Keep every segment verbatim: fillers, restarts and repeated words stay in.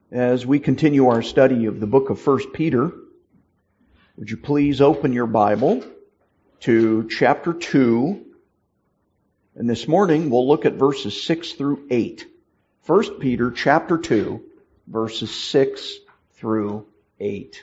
As we continue our study of the book of First Peter, would you please open your Bible to chapter two, and this morning we'll look at verses six through eight. First Peter chapter two, verses six through eight.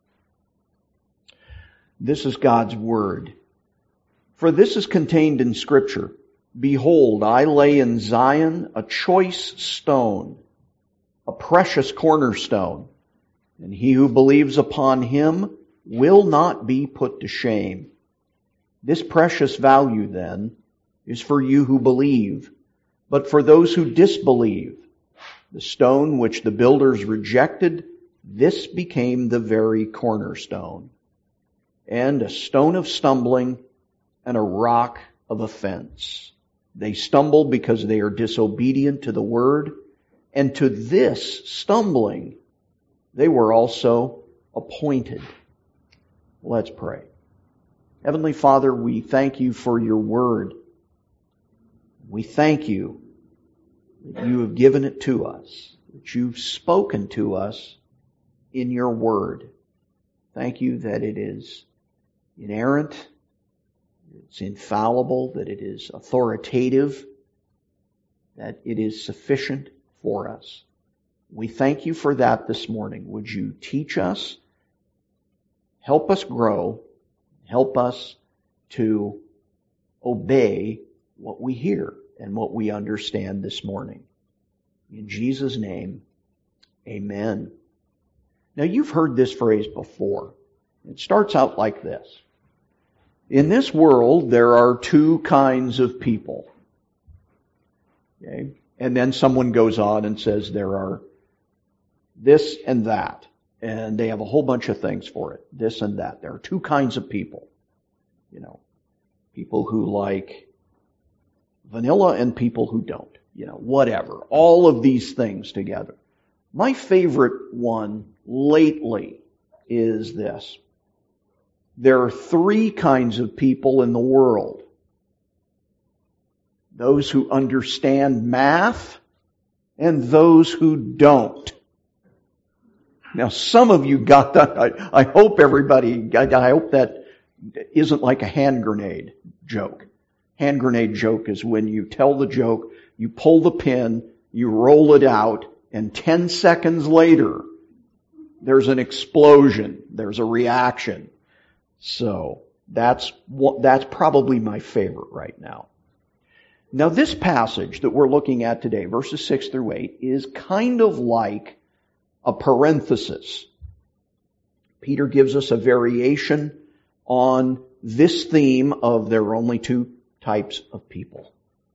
This is God's Word. For this is contained in Scripture. Behold, I lay in Zion a choice stone, a precious cornerstone, and he who believes upon him will not be put to shame. This precious value, then, is for you who believe, but for those who disbelieve, the stone which the builders rejected, this became the very cornerstone, and a stone of stumbling and a rock of offense. They stumble because they are disobedient to the word, and to this stumbling they were also appointed. Let's pray. Heavenly Father, we thank you for your word. We thank you that you have given it to us, that you've spoken to us in your word. Thank you that it is inerrant, it's infallible, that it is authoritative, that it is sufficient for us. We thank you for that this morning. Would you teach us, help us grow, help us to obey what we hear and what we understand this morning. In Jesus' name, amen. Now you've heard this phrase before. It starts out like this. In this world, there are two kinds of people. Okay? And then someone goes on and says there are this and that. And they have a whole bunch of things for it. This and that. There are two kinds of people. You know, people who like vanilla and people who don't. You know, whatever. All of these things together. My favorite one lately is this. There are three kinds of people in the world. Those who understand math and those who don't. Now, some of you got that. I, I hope everybody, I, I hope that isn't like a hand grenade joke. Hand grenade joke is when you tell the joke, you pull the pin, you roll it out, and ten seconds later, there's an explosion. There's a reaction. So, that's that's probably my favorite right now. Now, this passage that we're looking at today, verses six through eight, is kind of like a parenthesis. Peter gives us a variation on this theme of there are only two types of people.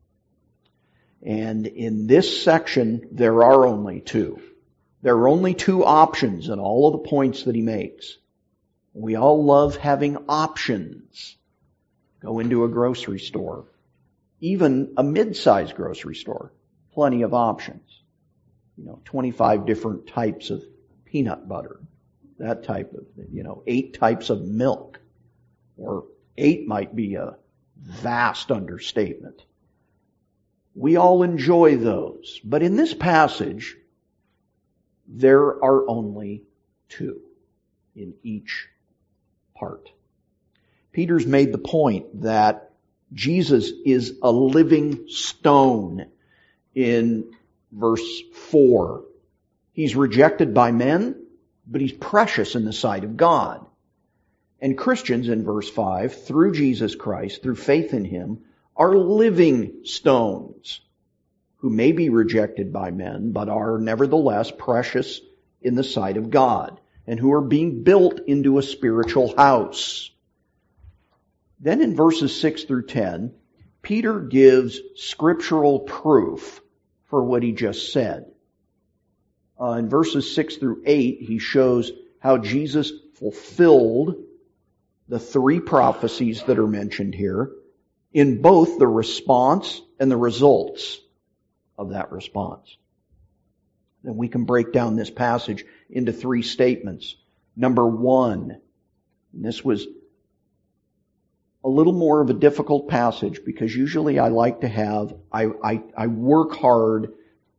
And in this section, there are only two. There are only two options in all of the points that he makes. We all love having options. Go into a grocery store. Even a mid-sized grocery store, plenty of options. You know, twenty-five different types of peanut butter. That type of, you know, eight types of milk. Or eight might be a vast understatement. We all enjoy those. But in this passage, there are only two in each part. Peter's made the point that Jesus is a living stone in verse four. He's rejected by men, but he's precious in the sight of God. And Christians, in verse five, through Jesus Christ, through faith in Him, are living stones who may be rejected by men, but are nevertheless precious in the sight of God, and who are being built into a spiritual house. Then in verses six through ten, Peter gives scriptural proof for what he just said. Uh, in verses six through eight, he shows how Jesus fulfilled the three prophecies that are mentioned here in both the response and the results of that response. Then we can break down this passage into three statements. Number one, and this was a little more of a difficult passage because usually I like to have, I, I, I work hard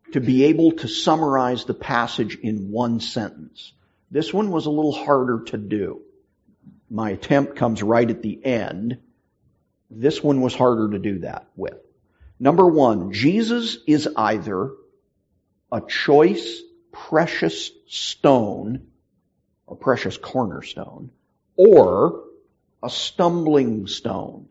to be able to summarize the passage in one sentence. This one was a little harder to do. My attempt comes right at the end. This one was harder to do that with. Number one, Jesus is either a choice, precious stone, or precious cornerstone, or a stumbling stone.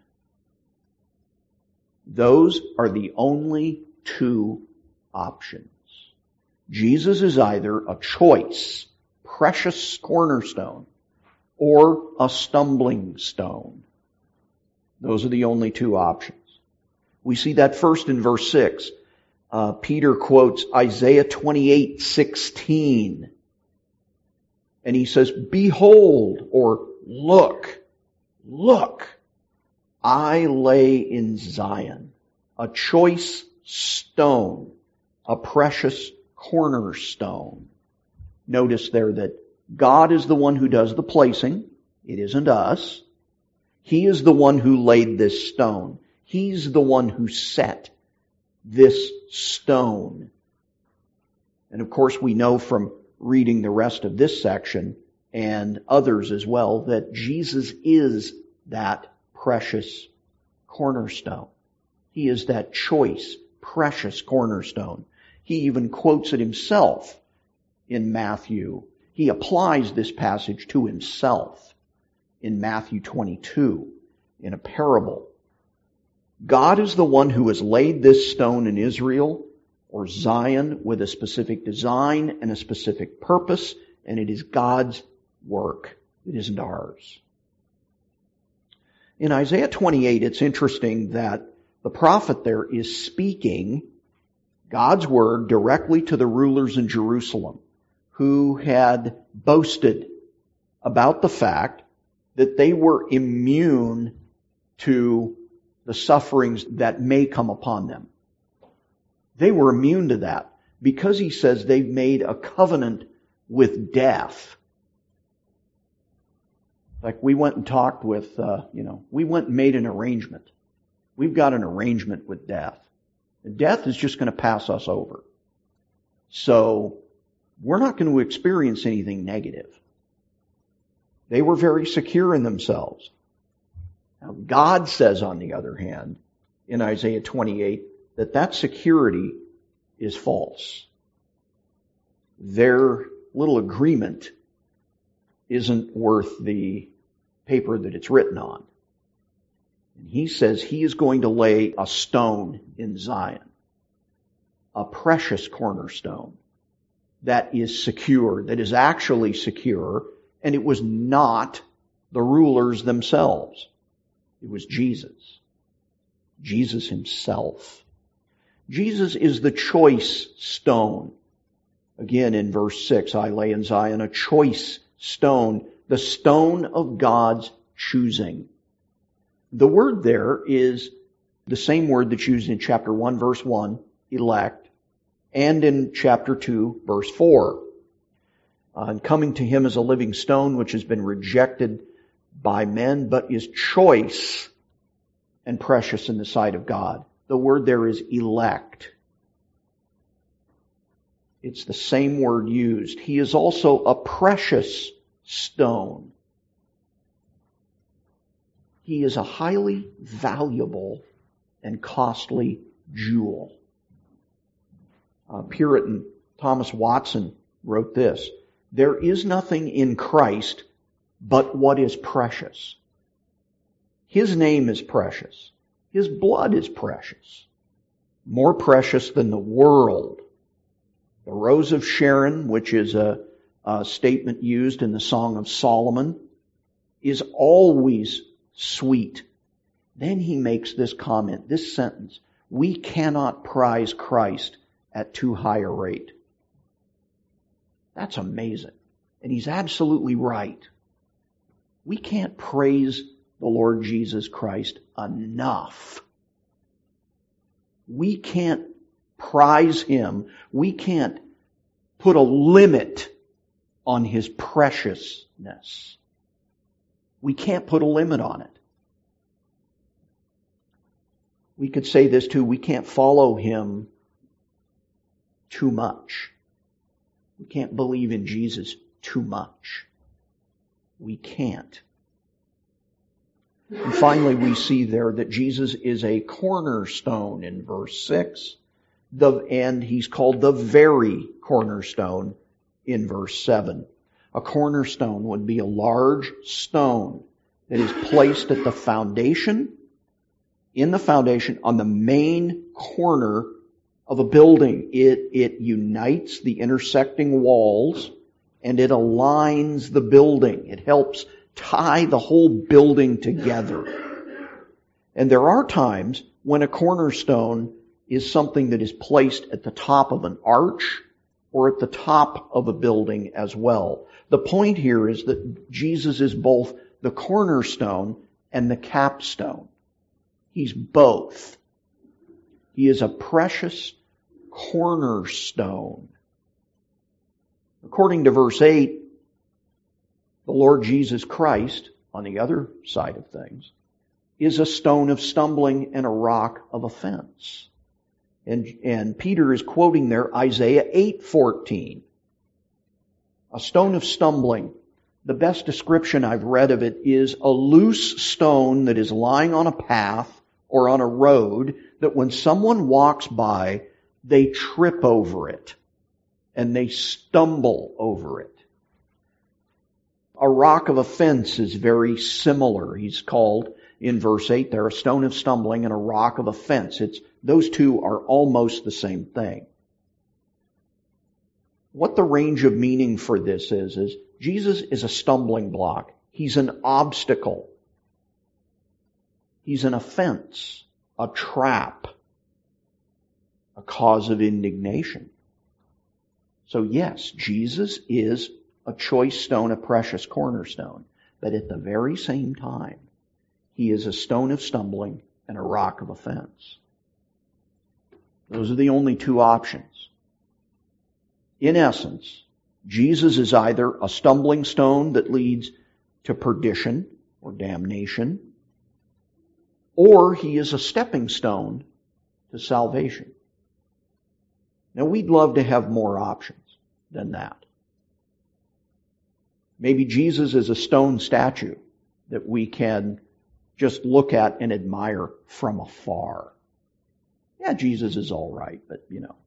Those are the only two options. Jesus is either a choice, precious cornerstone, or a stumbling stone. Those are the only two options. We see that first in verse six. Uh, Peter quotes Isaiah twenty-eight sixteen. And he says, "Behold," or "Look, look, I lay in Zion a choice stone, a precious cornerstone." Notice there that God is the one who does the placing. It isn't us. He is the one who laid this stone. He's the one who set this stone. And of course we know from reading the rest of this section and others as well that Jesus is that precious cornerstone. He is that choice, precious cornerstone. He even quotes it himself in Matthew. He applies this passage to himself in Matthew twenty-two in a parable. God is the one who has laid this stone in Israel or Zion with a specific design and a specific purpose, and it is God's work. It isn't ours. In Isaiah twenty-eight, it's interesting that the prophet there is speaking God's word directly to the rulers in Jerusalem who had boasted about the fact that they were immune to the sufferings that may come upon them. They were immune to that because he says they've made a covenant with death. Like we went and talked with, uh, you know, we went and made an arrangement. We've got an arrangement with death. And death is just going to pass us over. So we're not going to experience anything negative. They were very secure in themselves. Now, God says, on the other hand, in Isaiah twenty-eight, that that security is false. Their little agreement isn't worth the paper that it's written on. And he says he is going to lay a stone in Zion, a precious cornerstone that is secure, that is actually secure, and it was not the rulers themselves. It was Jesus. Jesus himself. Jesus is the choice stone. Again, in verse six, I lay in Zion a choice stone, the stone of God's choosing. The word there is the same word that's used in chapter one, verse one, elect, and in chapter two, verse four. Uh, and coming to him as a living stone, which has been rejected by men, but is choice and precious in the sight of God. The word there is elect. It's the same word used. He is also a precious stone. He is a highly valuable and costly jewel. Uh, Puritan Thomas Watson wrote this: "There is nothing in Christ but what is precious. His name is precious. His blood is precious. More precious than the world. The rose of Sharon," which is a, a statement used in the Song of Solomon, "is always sweet." Then he makes this comment, this sentence: "We cannot prize Christ at too high a rate." That's amazing. And he's absolutely right. We can't praise the Lord Jesus Christ enough. We can't prize him. We can't put a limit on his preciousness. We can't put a limit on it. We could say this too: we can't follow him too much. We can't believe in Jesus too much. We can't. And finally, we see there that Jesus is a cornerstone in verse six, the, and he's called the very cornerstone in verse seven. A cornerstone would be a large stone that is placed at the foundation, in the foundation, on the main corner of a building. It, it unites the intersecting walls and it aligns the building. It helps tie the whole building together. And there are times when a cornerstone is something that is placed at the top of an arch or at the top of a building as well. The point here is that Jesus is both the cornerstone and the capstone. He's both. He is a precious cornerstone. According to verse eight, the Lord Jesus Christ, on the other side of things, is a stone of stumbling and a rock of offense. And, and Peter is quoting there Isaiah eight fourteen. A stone of stumbling. The best description I've read of it is a loose stone that is lying on a path or on a road that when someone walks by, they trip over it and they stumble over it. A rock of offense is very similar. He's called in verse eight there a stone of stumbling and a rock of offense. It's, those two are almost the same thing. What the range of meaning for this is, is Jesus is a stumbling block. He's an obstacle. He's an offense, a trap, a cause of indignation. So yes, Jesus is a choice stone, a precious cornerstone. But at the very same time, he is a stone of stumbling and a rock of offense. Those are the only two options. In essence, Jesus is either a stumbling stone that leads to perdition or damnation, or he is a stepping stone to salvation. Now, we'd love to have more options than that. Maybe Jesus is a stone statue that we can just look at and admire from afar. Yeah, Jesus is all right, but you know.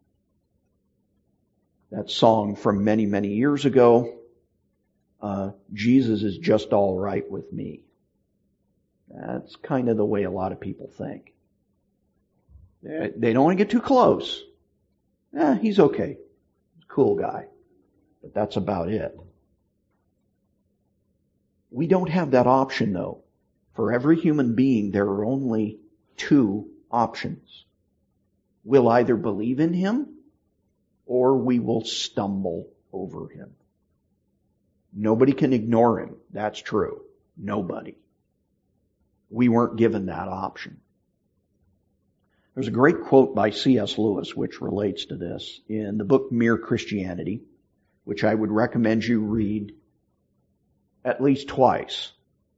That song from many, many years ago, uh, Jesus is just all right with me. That's kind of the way a lot of people think. They, they don't want to get too close. Eh, he's okay. He's a cool guy. But that's about it. We don't have that option, though. For every human being, there are only two options. We'll either believe in him, or we will stumble over him. Nobody can ignore him. That's true. Nobody. We weren't given that option. There's a great quote by C S Lewis which relates to this in the book Mere Christianity, which I would recommend you read at least twice.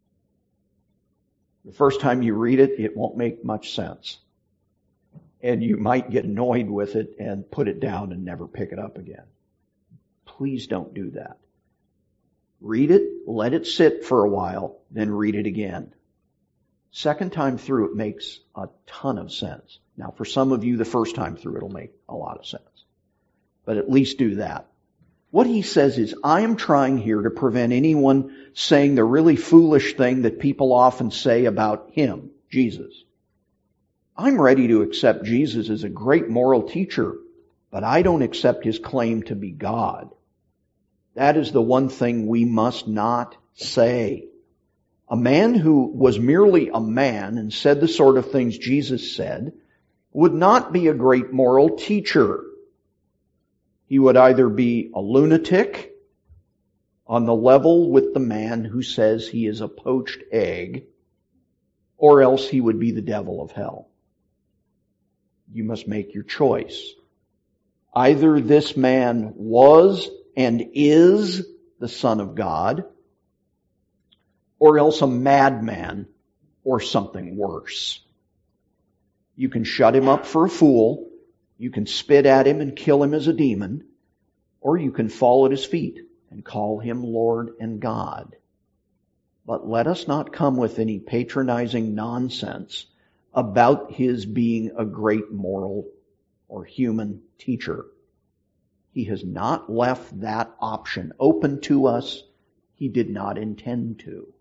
The first time you read it, it won't make much sense. And you might get annoyed with it and put it down and never pick it up again. Please don't do that. Read it, let it sit for a while, then read it again. Second time through, it makes a ton of sense. Now, for some of you, the first time through, it'll make a lot of sense. But at least do that. What he says is, I am trying here to prevent anyone saying the really foolish thing that people often say about him, Jesus. I'm ready to accept Jesus as a great moral teacher, but I don't accept his claim to be God. That is the one thing we must not say. A man who was merely a man and said the sort of things Jesus said would not be a great moral teacher. He would either be a lunatic on the level with the man who says he is a poached egg, or else he would be the devil of hell. You must make your choice. Either this man was and is the Son of God, or else a madman or something worse. You can shut him up for a fool, You can spit at him and kill him as a demon, or you can fall at his feet and call him Lord and God. But let us not come with any patronizing nonsense about his being a great moral or human teacher. He has not left that option open to us. He did not intend to.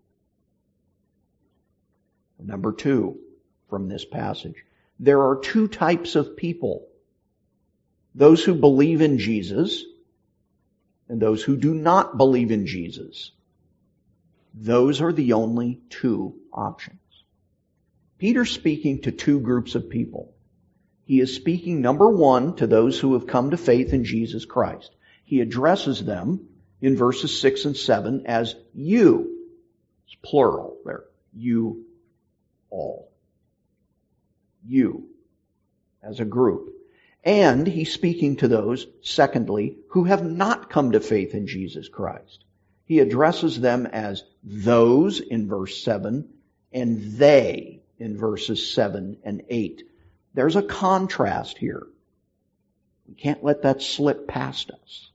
Number two, from this passage, there are two types of people. Those who believe in Jesus and those who do not believe in Jesus. Those are the only two options. Peter's speaking to two groups of people. He is speaking, number one, to those who have come to faith in Jesus Christ. He addresses them in verses six and seven as you. It's plural there. You all. You as a group. And he's speaking to those, secondly, who have not come to faith in Jesus Christ. He addresses them as those in verse seven and they in verses seven and eight. There's a contrast here. We can't let that slip past us.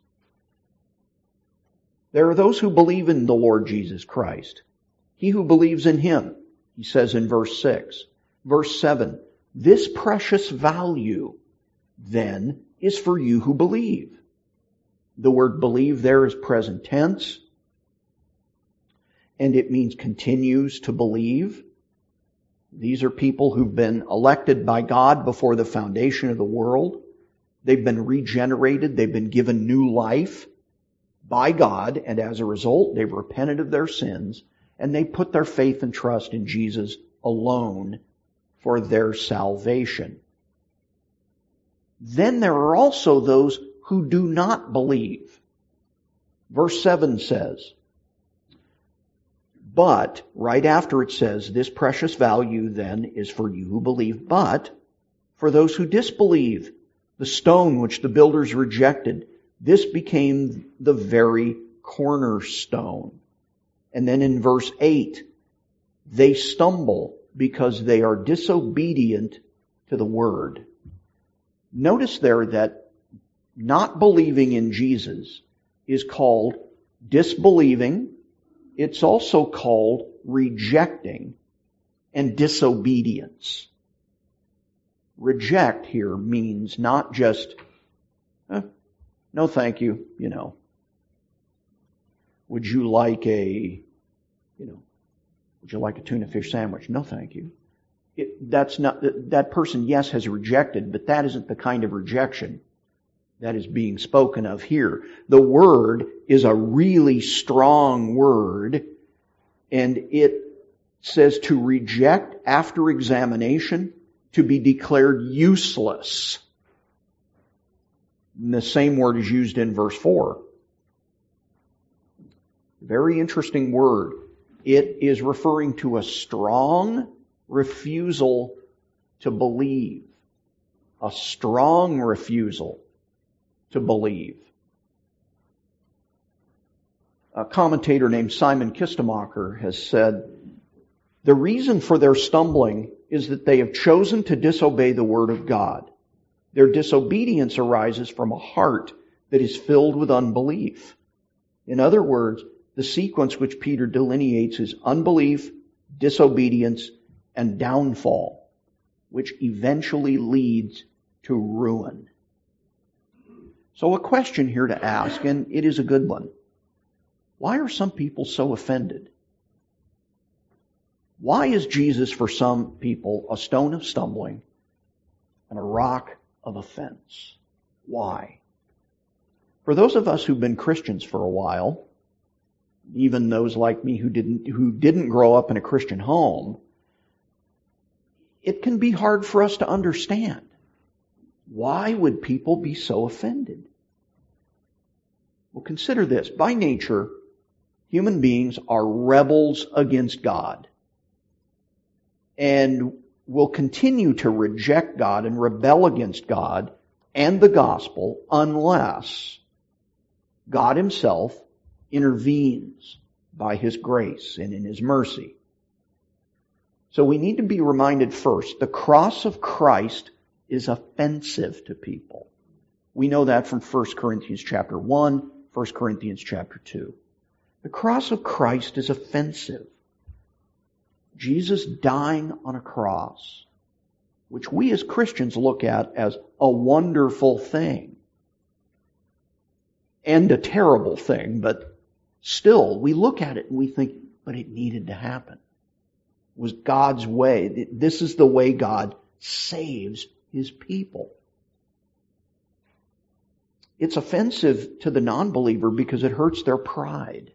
There are those who believe in the Lord Jesus Christ. He who believes in Him, he says in verse six. Verse seven, this precious value then is for you who believe. The word believe there is present tense, and it means continues to believe. These are people who've been elected by God before the foundation of the world. They've been regenerated. They've been given new life by God, and as a result, they've repented of their sins, and they put their faith and trust in Jesus alone for their salvation. Then there are also those who do not believe. Verse seven says, but, right after it says, this precious value then is for you who believe, but for those who disbelieve, the stone which the builders rejected, this became the very cornerstone. And then in verse eight, they stumble because they are disobedient to the word. Notice there that not believing in Jesus is called disbelieving. It's also called rejecting and disobedience. Reject here means not just, eh, no thank you, you know. Would you like a, you know, would you like a tuna fish sandwich? No thank you. It, that's not, that person, yes, has rejected, but that isn't the kind of rejection that is being spoken of here. The word is a really strong word, and it says to reject after examination, to be declared useless. And the same word is used in verse four. Very interesting word. It is referring to a strong refusal to believe. A strong refusal to believe. A commentator named Simon Kistemacher has said, the reason for their stumbling is that they have chosen to disobey the word of God. Their disobedience arises from a heart that is filled with unbelief. In other words, the sequence which Peter delineates is unbelief, disobedience, and downfall, which eventually leads to ruin. So a question here to ask, and it is a good one. Why are some people so offended? Why is Jesus for some people a stone of stumbling and a rock of offense? Why? For those of us who've been Christians for a while, even those like me who didn't who didn't grow up in a Christian home, it can be hard for us to understand. Why would people be so offended? Well, consider this. By nature, human beings are rebels against God and will continue to reject God and rebel against God and the gospel unless God Himself intervenes by His grace and in His mercy. So we need to be reminded first, the cross of Christ is offensive to people. We know that from First Corinthians chapter one, First Corinthians chapter two. The cross of Christ is offensive. Jesus dying on a cross, which we as Christians look at as a wonderful thing and a terrible thing, but still we look at it and we think, but it needed to happen. It was God's way. This is the way God saves His people. It's offensive to the non-believer because it hurts their pride.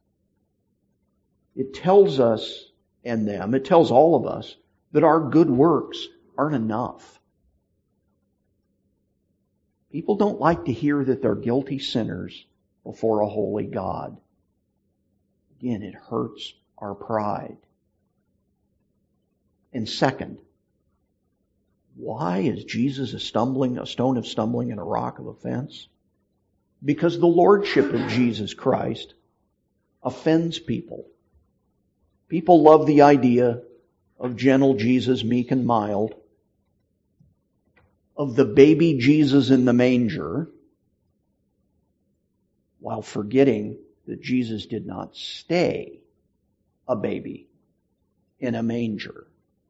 It tells us and them, it tells all of us that our good works aren't enough. People don't like to hear that they're guilty sinners before a holy God. Again, it hurts our pride. And second, why is Jesus a stumbling, a stone of stumbling and a rock of offense? Because the lordship of Jesus Christ offends people. People love the idea of gentle Jesus, meek and mild, of the baby Jesus in the manger, while forgetting that Jesus did not stay a baby in a manger.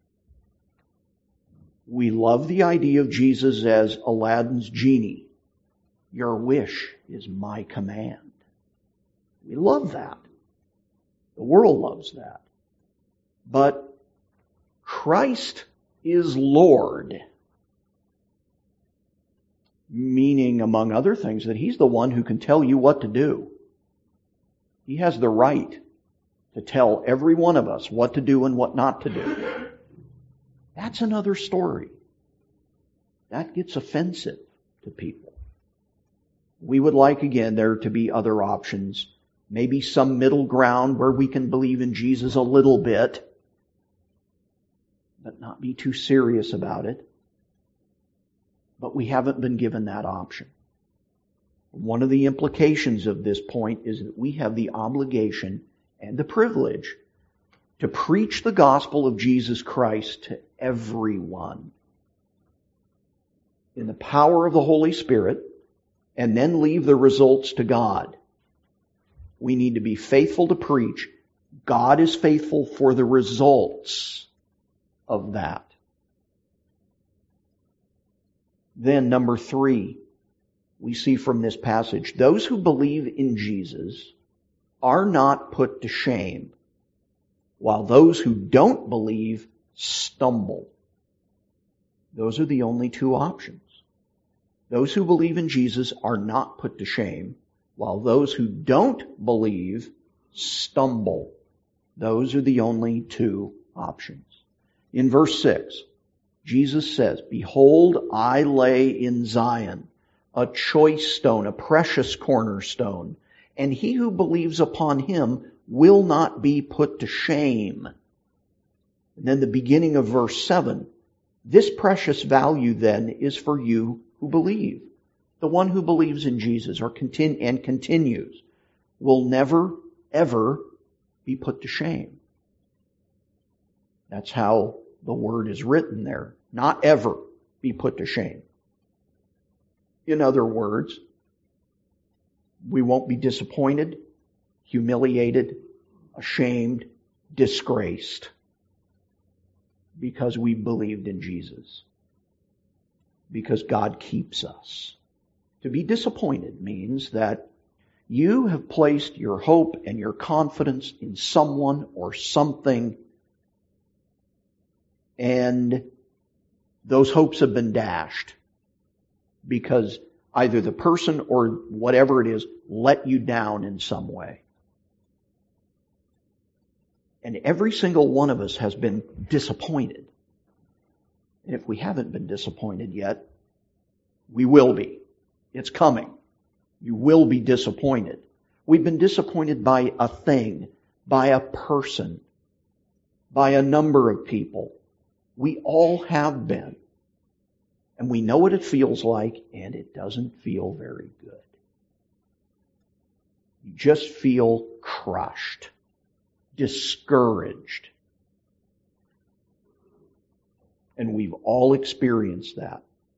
We love the idea of Jesus as Aladdin's genie. Your wish is my command. We love that. The world loves that. But Christ is Lord, meaning, among other things, that He's the one who can tell you what to do. He has the right to tell every one of us what to do and what not to do. That's another story. That gets offensive to people. We would like, again, there to be other options. Maybe some middle ground where we can believe in Jesus a little bit, but not be too serious about it. But we haven't been given that option. One of the implications of this point is that we have the obligation and the privilege to preach the gospel of Jesus Christ to everyone in the power of the Holy Spirit, and then leave the results to God. We need to be faithful to preach. God is faithful for the results of that. Then number three, we see from this passage, those who believe in Jesus are not put to shame, while those who don't believe stumble. Those are the only two options. Those who believe in Jesus are not put to shame, while those who don't believe stumble. Those are the only two options. In verse six, Jesus says, "Behold, I lay in Zion a choice stone, a precious cornerstone, and he who believes upon Him will not be put to shame." And then the beginning of verse seven, this precious value then is for you who believe. The one who believes in Jesus or continue, and continues will never, ever be put to shame. That's how the word is written there. Not ever be put to shame. In other words, we won't be disappointed, humiliated, ashamed, disgraced because we believed in Jesus. Because God keeps us. To be disappointed means that you have placed your hope and your confidence in someone or something, and those hopes have been dashed because either the person or whatever it is let you down in some way. And every single one of us has been disappointed. And if we haven't been disappointed yet, we will be. It's coming. You will be disappointed. We've been disappointed by a thing, by a person, by a number of people. We all have been. And we know what it feels like, and it doesn't feel very good. You just feel crushed, discouraged. And we've all experienced that.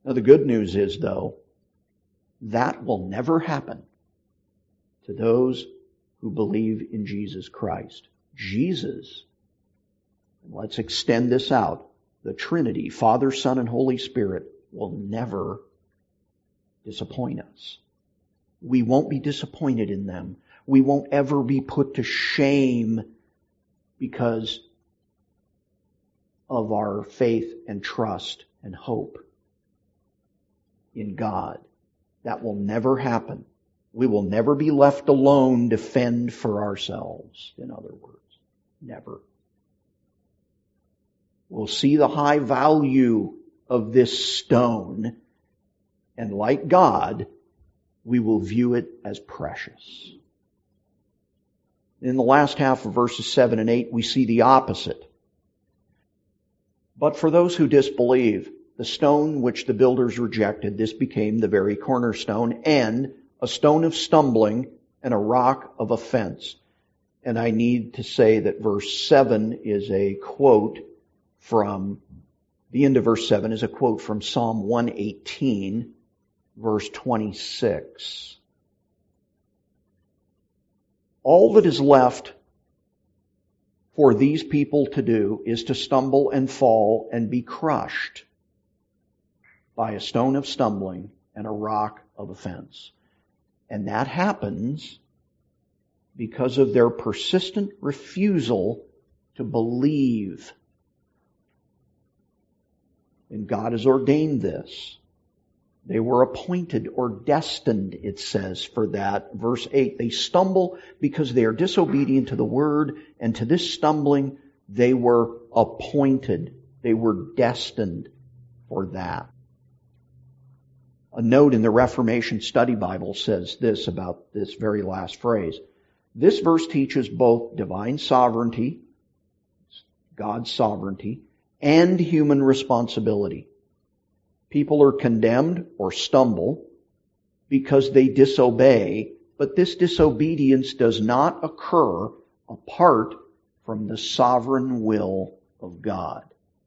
Now the good news is, though, that will never happen to those who believe in Jesus Christ. Jesus, and let's extend this out, the Trinity, Father, Son, and Holy Spirit, will never disappoint us. We won't be disappointed in them. We won't ever be put to shame because of our faith and trust and hope in God. That will never happen. We will never be left alone to fend for ourselves, in other words. Never. We'll see the high value of this stone, and like God, we will view it as precious. In the last half of verses seven and eight, we see the opposite. But for those who disbelieve, the stone which the builders rejected, this became the very cornerstone, and a stone of stumbling and a rock of offense. And I need to say that verse seven is a quote from, the end of verse seven is a quote from Psalm one eighteen, verse twenty-six. All that is left for these people to do is to stumble and fall and be crushed by a stone of stumbling and a rock of offense. And that happens because of their persistent refusal to believe. And God has ordained this. They were appointed or destined, it says, for that. Verse eight, they stumble because they are disobedient to the word, and to this stumbling they were appointed. They were destined for that. A note in the Reformation Study Bible says this about this very last phrase. This verse teaches both divine sovereignty, God's sovereignty, and human responsibility. People are condemned or stumble because they disobey, but this disobedience does not occur apart from the sovereign will of God.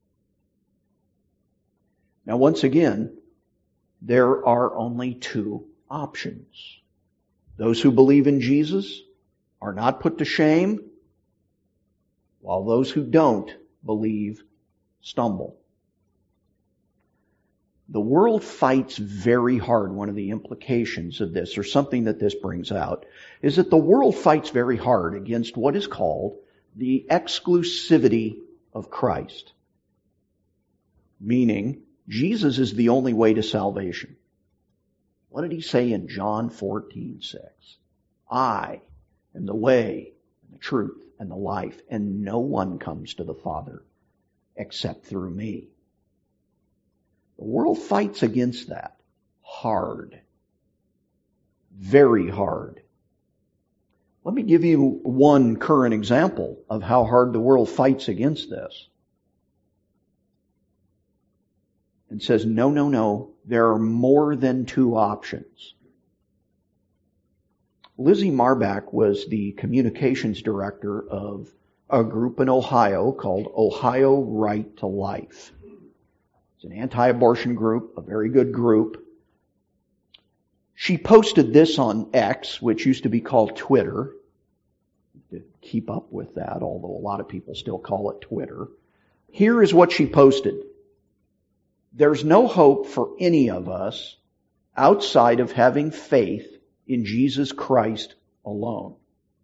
Now, once again, there are only two options. Those who believe in Jesus are not put to shame, while those who don't believe stumble. The world fights very hard. One of the implications of this, or something that this brings out, is that the world fights very hard against what is called the exclusivity of Christ. Meaning, Jesus is the only way to salvation. What did he say in John fourteen six? I am the way, and the truth, and the life, and no one comes to the Father except through me. The world fights against that hard. Very hard. Let me give you one current example of how hard the world fights against this. And says, no, no, no, there are more than two options. Lizzie Marbach was the communications director of a group in Ohio called Ohio Right to Life. It's an anti-abortion group, a very good group. She posted this on X, which used to be called Twitter, to keep up with that, although a lot of people still call it Twitter. Here is what she posted. There's no hope for any of us outside of having faith in Jesus Christ alone.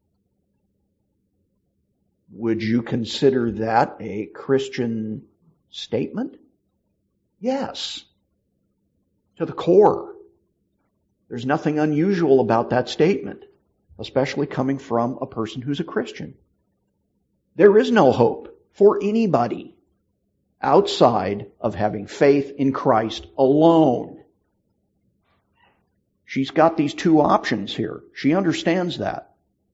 Would you consider that a Christian statement? Yes. To the core. There's nothing unusual about that statement, especially coming from a person who's a Christian. There is no hope for anybody outside of having faith in Christ alone. She's got these two options here. She understands that.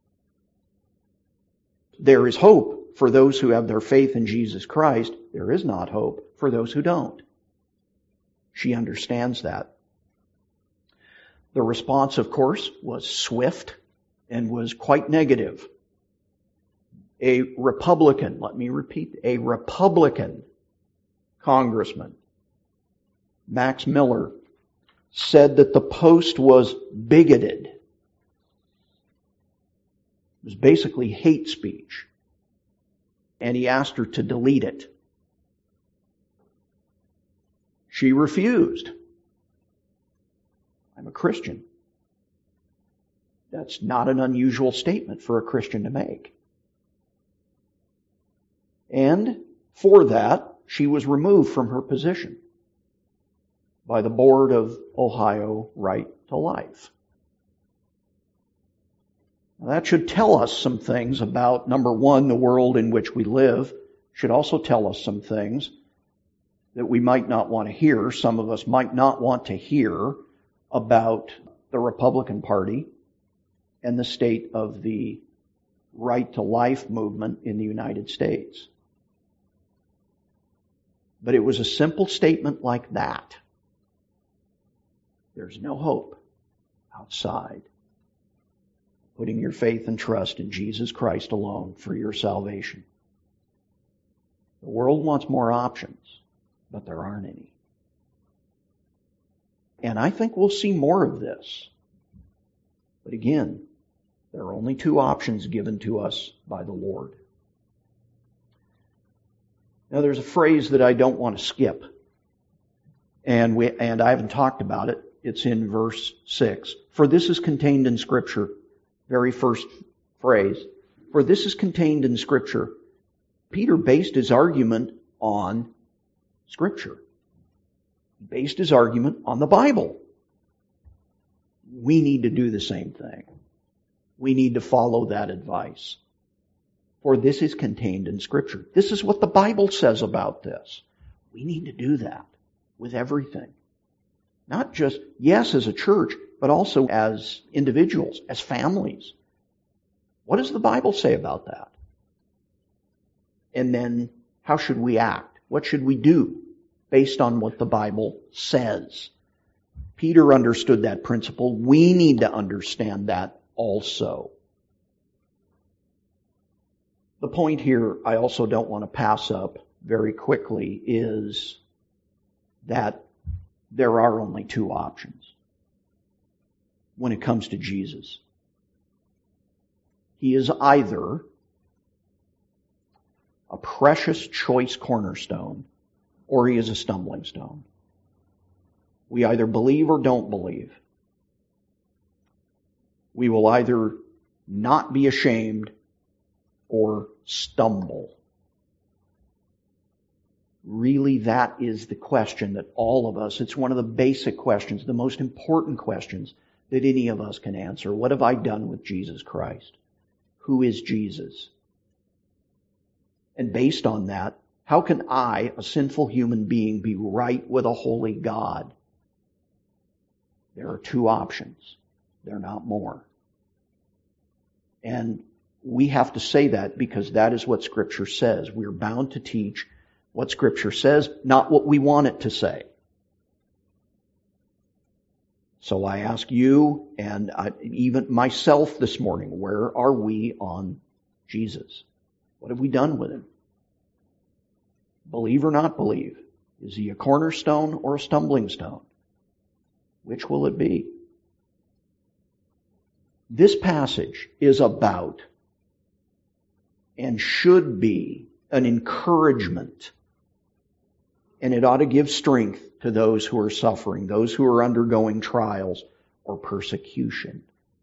There is hope for those who have their faith in Jesus Christ. There is not hope for those who don't. She understands that. The response, of course, was swift and was quite negative. A Republican, let me repeat, a Republican congressman Max Miller, said that the Post was bigoted. It was basically hate speech. And he asked her to delete it. She refused. I'm a Christian. That's not an unusual statement for a Christian to make. And for that, she was removed from her position by the board of Ohio Right to Life. Now, that should tell us some things about, number one, the world in which we live. Should also tell us some things that we might not want to hear. Some of us might not want to hear about the Republican Party and the state of the right to life movement in the United States. But it was a simple statement like that. There's no hope outside putting your faith and trust in Jesus Christ alone for your salvation. The world wants more options, but there aren't any. And I think we'll see more of this. But again, there are only two options given to us by the Lord. Now there's a phrase that I don't want to skip. And we, and I haven't talked about it. It's in verse six. For this is contained in Scripture. Very first phrase. For this is contained in Scripture. Peter based his argument on Scripture. He based his argument on the Bible. We need to do the same thing. We need to follow that advice. For this is contained in Scripture. This is what the Bible says about this. We need to do that with everything. Not just, yes, as a church, but also as individuals, as families. What does the Bible say about that? And then, how should we act? What should we do based on what the Bible says? Peter understood that principle. We need to understand that also. The point here I also don't want to pass up very quickly is that there are only two options when it comes to Jesus. He is either a precious choice cornerstone or he is a stumbling stone. We either believe or don't believe. We will either not be ashamed or stumble. Really, that is the question that all of us, it's one of the basic questions, the most important questions that any of us can answer. What have I done with Jesus Christ? Who is Jesus? And based on that, how can I, a sinful human being, be right with a holy God? There are two options. They're not more. And we have to say that because that is what Scripture says. We're bound to teach what Scripture says, not what we want it to say. So I ask you and I, even myself this morning, where are we on Jesus? What have we done with Him? Believe or not believe? Is He a cornerstone or a stumbling stone? Which will it be? This passage is about and should be an encouragement. And it ought to give strength to those who are suffering, those who are undergoing trials or persecution.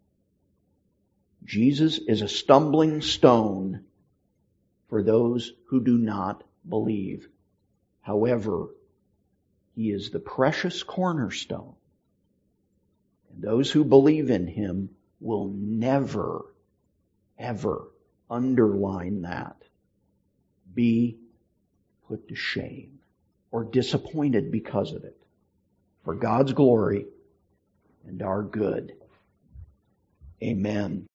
Jesus is a stumbling stone for those who do not believe. However, He is the precious cornerstone. And those who believe in Him will never, ever underline that, be put to shame or disappointed because of it, for God's glory and our good. Amen.